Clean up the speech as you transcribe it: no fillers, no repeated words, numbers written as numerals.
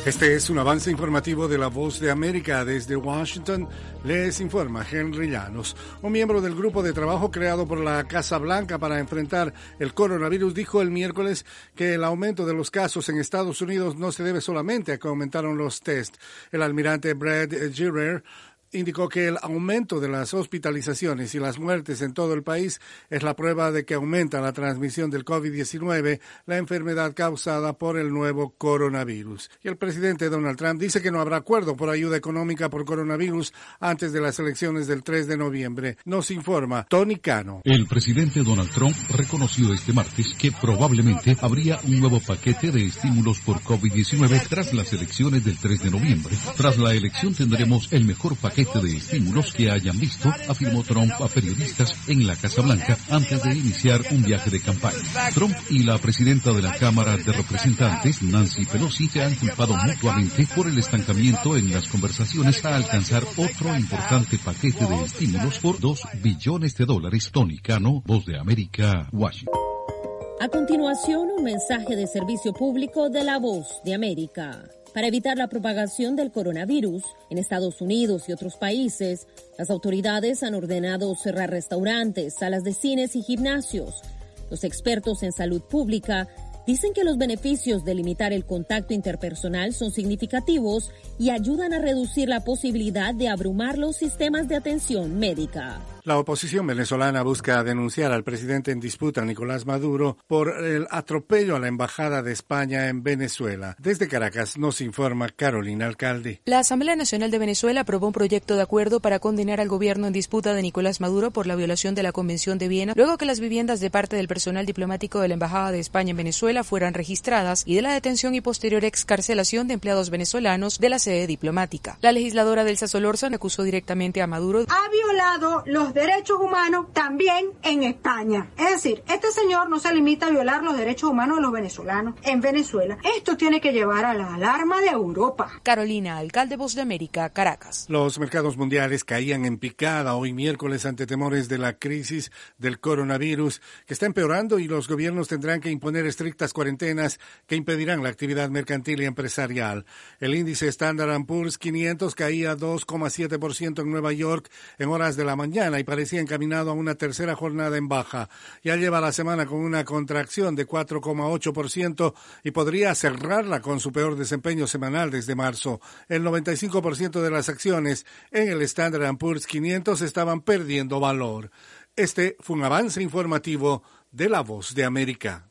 Este es un avance informativo de La Voz de América. Desde Washington les informa Henry Llanos. Un miembro del grupo de trabajo creado por la Casa Blanca para enfrentar el coronavirus dijo el miércoles que el aumento de los casos en Estados Unidos no se debe solamente a que aumentaron los test. El almirante Brett Giroir indicó que el aumento de las hospitalizaciones y las muertes en todo el país es la prueba de que aumenta la transmisión del COVID-19, la enfermedad causada por el nuevo coronavirus. Y el presidente Donald Trump dice que no habrá acuerdo por ayuda económica por coronavirus antes de las elecciones del 3 de noviembre. Nos informa Tony Cano. El presidente Donald Trump reconoció este martes que probablemente habría un nuevo paquete de estímulos por COVID-19 tras las elecciones del 3 de noviembre. Tras la elección tendremos el mejor paquete de estímulos que hayan visto, afirmó Trump a periodistas en la Casa Blanca antes de iniciar un viaje de campaña. Trump y la presidenta de la Cámara de Representantes, Nancy Pelosi, se han culpado mutuamente por el estancamiento en las conversaciones a alcanzar otro importante paquete de estímulos por $2 billones. Tony Cano, Voz de América, Washington. A continuación, un mensaje de servicio público de La Voz de América. Para evitar la propagación del coronavirus en Estados Unidos y otros países, las autoridades han ordenado cerrar restaurantes, salas de cines y gimnasios. Los expertos en salud pública dicen que los beneficios de limitar el contacto interpersonal son significativos y ayudan a reducir la posibilidad de abrumar los sistemas de atención médica. La oposición venezolana busca denunciar al presidente en disputa, Nicolás Maduro, por el atropello a la Embajada de España en Venezuela. Desde Caracas nos informa Carolina Alcalde. La Asamblea Nacional de Venezuela aprobó un proyecto de acuerdo para condenar al gobierno en disputa de Nicolás Maduro por la violación de la Convención de Viena, luego que las viviendas de parte del personal diplomático de la Embajada de España en Venezuela fueran registradas y de la detención y posterior excarcelación de empleados venezolanos de la sede diplomática. La legisladora Delsa Solórzano acusó directamente a Maduro. Ha violado los derechos humanos también en España. Es decir, este señor no se limita a violar los derechos humanos de los venezolanos en Venezuela. Esto tiene que llevar a la alarma de Europa. Carolina Alcalde, Voz de América, Caracas. Los mercados mundiales caían en picada hoy miércoles ante temores de la crisis del coronavirus que está empeorando y los gobiernos tendrán que imponer estrictas cuarentenas que impedirán la actividad mercantil y empresarial. El índice Standard & Poor's 500 caía 2,7% en Nueva York en horas de la mañana y parecía encaminado a una tercera jornada en baja. Ya lleva la semana con una contracción de 4,8% y podría cerrarla con su peor desempeño semanal desde marzo. El 95% de las acciones en el Standard & Poor's 500 estaban perdiendo valor. Este fue un avance informativo de La Voz de América.